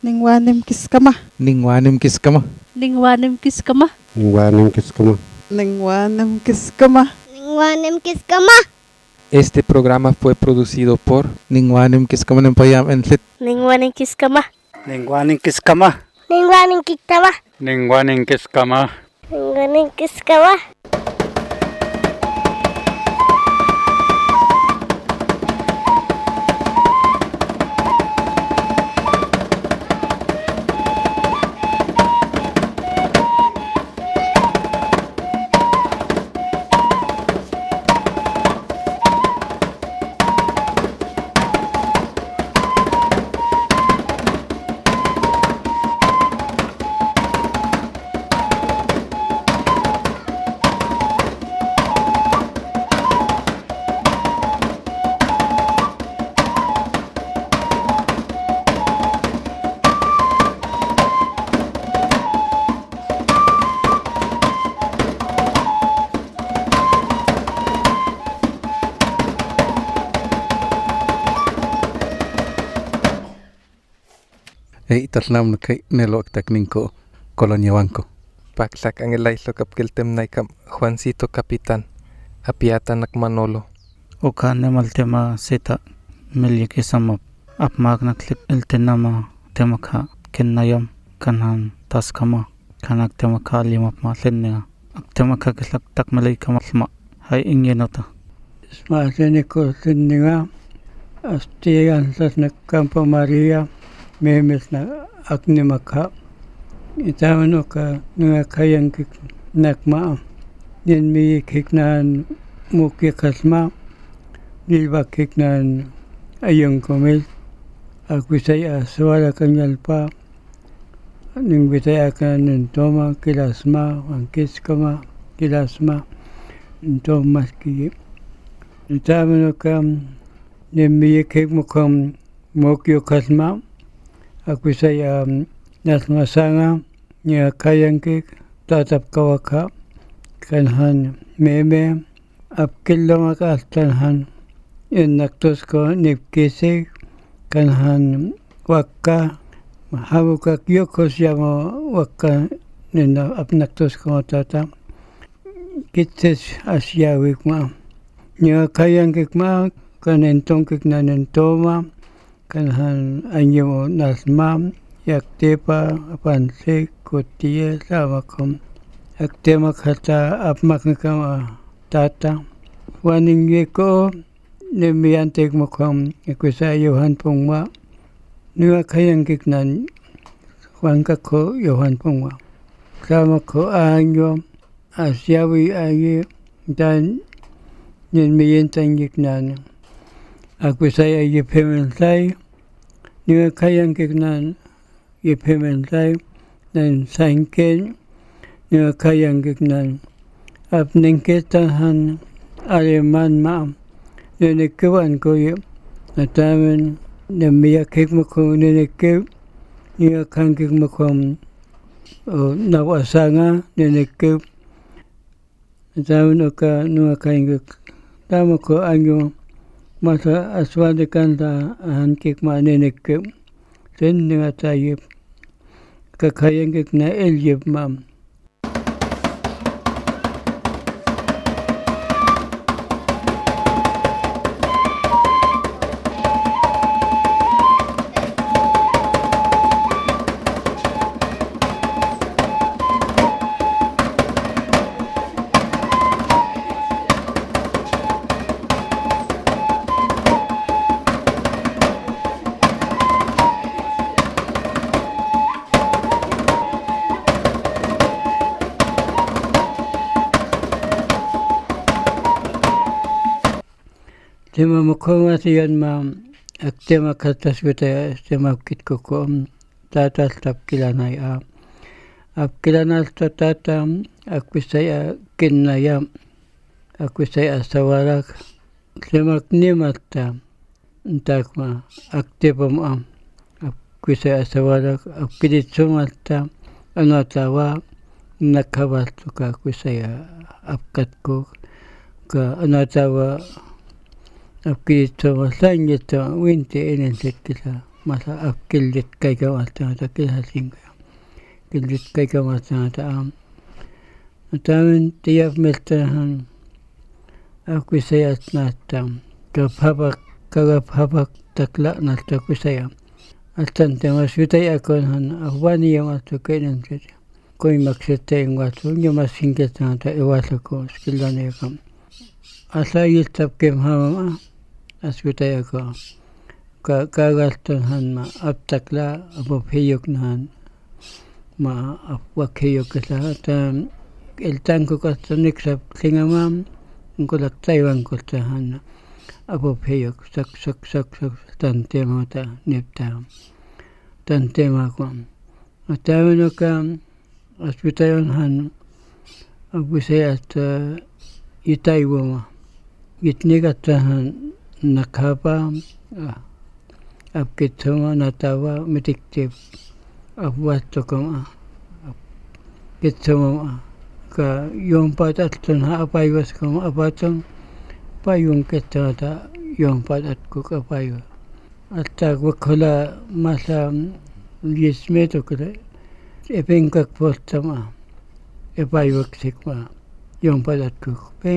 Ningwanim kiskama. Ningwanim kiskama. Ningwanim kiskama. Ningwanim kiskama. Ningwanim kiskama. Ningwanim kiskama. Este programa fue producido por Ningwanim Kiskama Nempayam Enfit. Ningwanim kiskama. Ningwanim kiskama. Ningwanim kiskama. Ningwanim kiskama. Ningwanim kiskama. Tatlam kay nelok takninko Colonia Banco. Paklak ang ilaylo kapkiltem na Juancito Kapitan. Apiata Manolo. Okane maltema sita milyaki samap. Apmak naklip iltenama temaka kinnayam kanhan taskama. Kanak temaka limap ma linniga. Ak temaka kislak takmalay kamalma. Hay ingenota. Smaseniko linniga. Astiyan sasnak Campo Maria. Memes na aknimakha itawano ka nga kayang nakma din mi kiknan mukya kasma dilba kiknan ayong komel aku saya suara kanyalpa ning bitaya kan toma kilasma angkis kama kilasma tomas ki itawano ka din mi kikmukom mukya kasma aku saya nasmasanga nya kayangke tatap kawaka kanhan meme apkillo makaltanhan innaktos ko nipkise kanhan wakka habuka kyokos yamo wakka nina apnaktos ko tata kitses asyawik ma nya kayangke ma kanentongkik nanentoma kanhan anyo nasmam yaktepa apanse kotiye samakom yaktema khata apmakam tata waningye ko nemiyantek mokom ikusa Johan Pongma nuwa kayang kiknan wanka ko Johan Pongma sama ko anyo asyawi aye dan nemiyantan kiknan aku saya yepementai niwa kayang kiknan yepementai dan sangken niwa kayang kiknan apnengketahan aleman ma nenekawan ko ye atamen nemiya kikmako nenekep niwa kang kikmako nawasanga nenekep atamen oka niwa kayang tama ko anyo masa aswade kanta hankik manenek sen nga tayip kakayengik na elyep mam tema mukoma siyan ma aktema katas beta tema kitko ko tata tapkilanay apkilanas tata akwisaya kinnaya akwisaya sawarak tema knimatta takma aktepam akwisaya sawarak akiditsumatta anatawa nakabatuka akwisaya apkatko ka anatawa Apkito masanya to winti inen sekila masa akkillit kaikamasta kilhasinka killit kaikamasta tämän tiedät meltähän akkusajat näyttää kaphapak takla näyttää kusaja altan tämä sytäjäkonhan avaniamasta kenenset koimakset teinguatsu nyamassinketaan ta evasakoon skillanekam asajiltab kemhamama asytäjäkoon kagaltonhan ma aptakla abopeyoknahan ma apwakeyokasa ta eltanko kasta niksap klingamam ngolak taiwan kostahan abopeyok sak tantemata nepta tantemako atawenoka aspitajonhan abusayat itaiwoma itnigatahan nakapa apkitsoma natawa mitikti abuatokoma kitsoma ka yompatatton ha apaiwaskoma apaton payun kettata yompatatko kapaiwa atta wakhola masa yismetokle epenkak postama epaiwaksikma yompatatko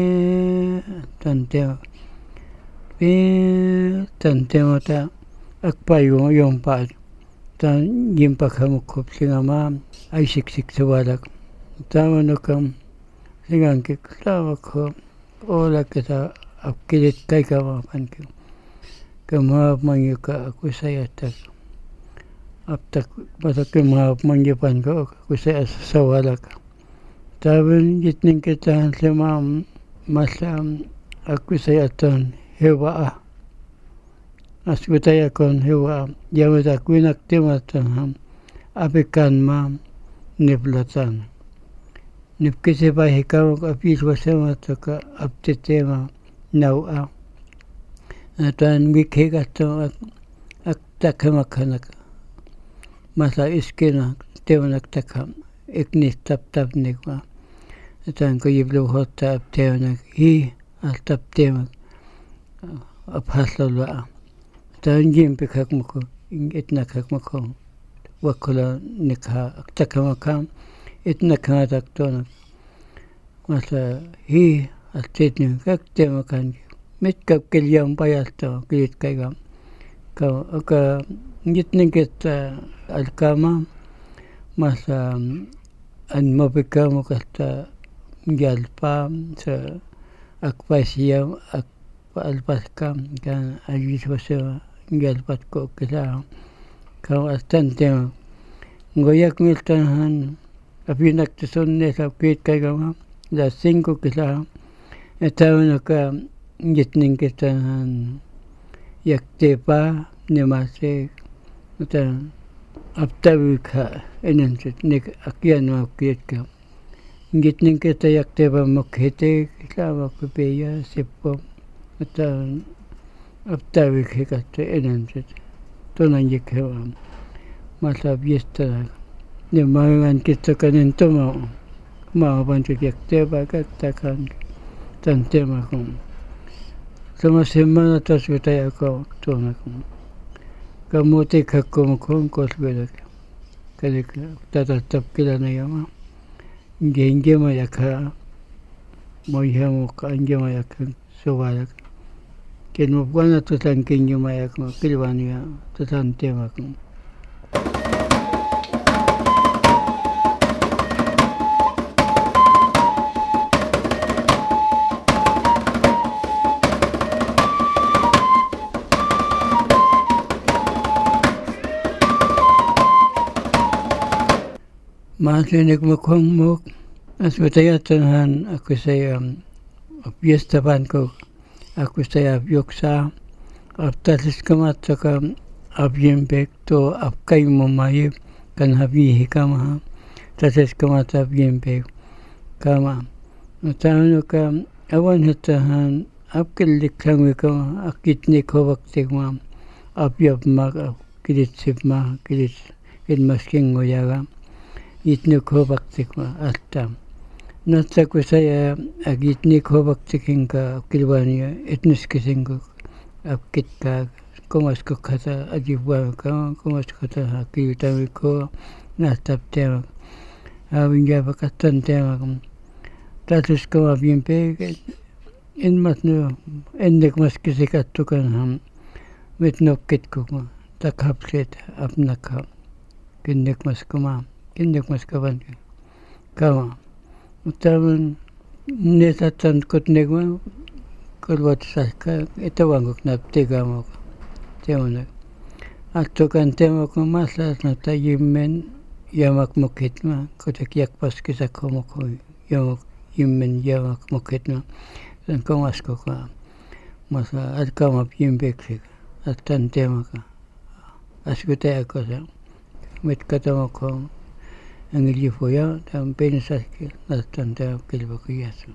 tantemata akpayo yompat tan yimpakhamukop singama aisiksik sawalak tamanokam singankik tawakho olaketa apkilit kaikama panki kemahap mangyuka kusayatak aptak patak kemahap mangyapan ko kusayas sawalak taban jitning kitahan semam masam akusayatan hewa asbutayakon hewa yamata kuinak timatan apikan ma niplatan nipkise pa hikaw apiswasama taka aptetema nawa atan wikhegato ak takhamakanak masa iskena tewanak takham eknis tapnikwa atan ko yiblo hotta tewanak hi altap temak aphasalwa atan jimpikak mako itnakak mako wakula nikha takhamakam itnakha taktonak masa hi altetni kak temakan mitkap kelyam payalto kilit kaigam ka ngitninget alkama masa an mapikamo kasta gyalpa sa akpasiyam alpaskam kan ajiswasa gyalpat ko kisa ka astante ngoyak miltahan apinak tsonne sa kit kaigam la 5 kisa etawanoka ngitning kitahan yaktepa nemase uta aptavika enansit nek akyan makyetka ngitning kita yaktepa mokhete klawa kupeya seppo uta aptavika katte enansit tonan yekhewa masa biesta nemangan kita kanin tomo maabantuk yaktepa kattakan tantema kong sama semana tasutaya ko tonakum kamote kakkom kong kosbedak kalik tatatap kilana yama ngenge mayaka moyhamu kanje mayaka sobalak kenmo buana tutan kenyo mayak mo kilwania tutan tema kong Maaslinik mukhang aswatayatan ako saya piestapan ko ako saya yoksa aptalis kamat saka abyembek to apkay mumayib kan habihi kama talis kamat abyembek kama natano ka awan hatahan apkilik langwi kama akitnik hawaktik ma abyab mag kilitsip ma kilits kinmasking ngoyaga itnik hobaktikma alta natsaku saya agitnik hobaktikinka kilwania etniskisingo apkitka komasko kata ajibuan kama komasko kata hakitami ko natap tema awinja pakatan tema tatus kama bimpe in matno endek maskisikat tukan ham mitnokit ko takhapset apnaka kinnek maskaban kama utaman netatan kotnegma kolwat saka itawangok naptegamo temona atukan temo ko masas na tayimmen yamak mukitma kotak yakpas kisa komoko yamak yimmen yamak mukitma dan komasko ka masa adkama pimbek atan temo ka askuta ko sa met katamo ko angili foya tam pensas que atan temo kilbakiyasu.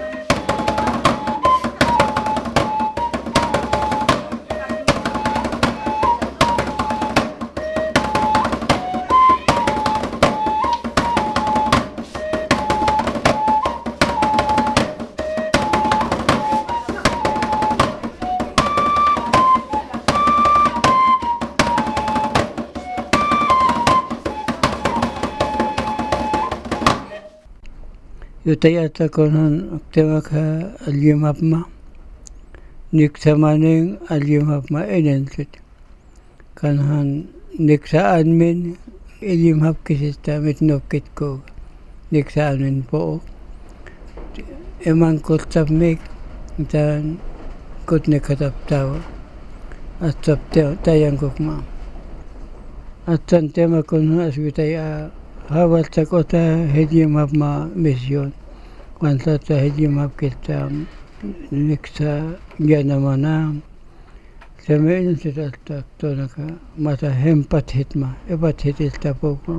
Yutayata konon temaka alyumapma niksamaning alyumapma enensit kanhan niksaan min ilyumap kisista mitnokit ko niksaan min po eman kotap mek dan kotne katap tawa atap tayang kokma atan tema konon aswitaya hawal sa kota hedimap ma misyon. Kwanza sa hedimap kita niksa yanamana sa meron sa takto na ka mata hempat hitma. Epat hitis tapo ko.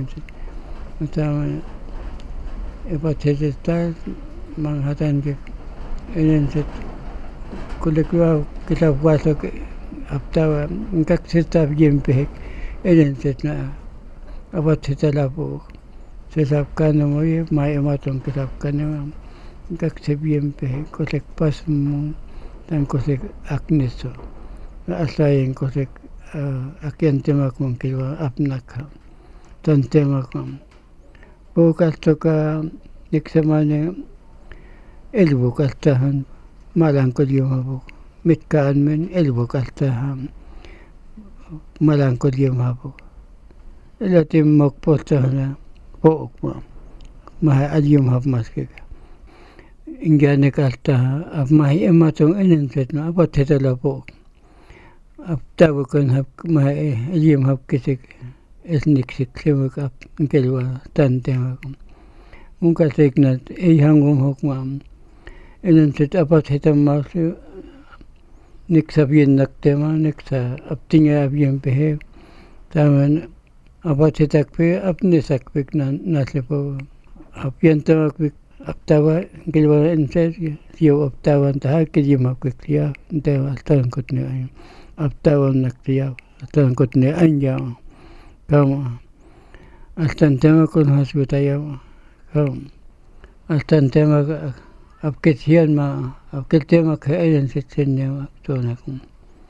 Epat hitis ta manghatan ka. Inensit kulikwa kita wasok aptawa kaksitap jimpihik. Inensit na abat hitala po sesapkan mo may matong kisapkan mo kaksibiyem pe kosek pas mo tan kosek akneso asayin kosek akyan temak mong kilwa apnak tan temak mong bukas toka niksamane elbukas tahan malangkod yung habok mitkaan men elbukas tahan malangkod yung habok Latim magpotahana po ko mahay adyum hap maskik ingane kalta ap mahay ematong enenset na apat hetala po ap tawakan hap mahay adyum hap kisik esnik siklimak ap kelwa tantema mungka seknat hangum hokmam enenset apat hetam mas niksa bien naktema niksa aptinya bien pehe taman abat hitakpe apne sakpek naslepo apyanta akpek aptawa kilwa enser yo aptawan ta kijima kwekya ntewa tan kotne ay aptawan naktiya tan kotne anja kama astan tema kon hasbutaya kam astan tema apketian ma apketema kaen sitsennya tonakum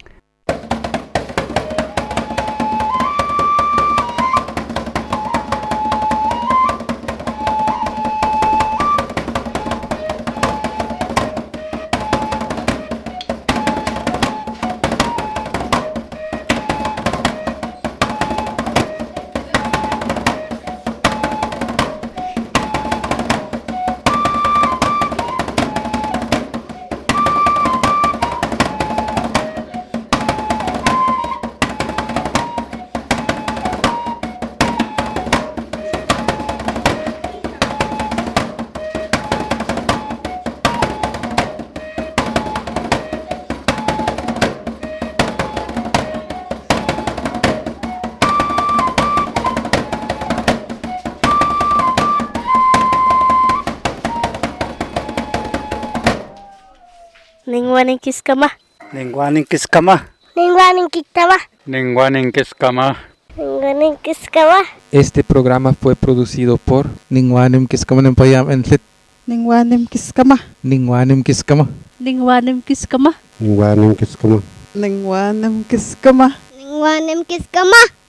Ningwaning kiskama. Ningwaning kiskama. Ningwaning kiskama. Ningwaning kiskama. Ningwaning kiskama. Este programa fue producido por Ningwanim Kiskamanim Payam Enlit. Ningwanim kiskama. Ningwanim Kiskama. Ningwanim kiskama. Ningwaning kiskama. Ningwanim kiskama. Ningwanim kiskama.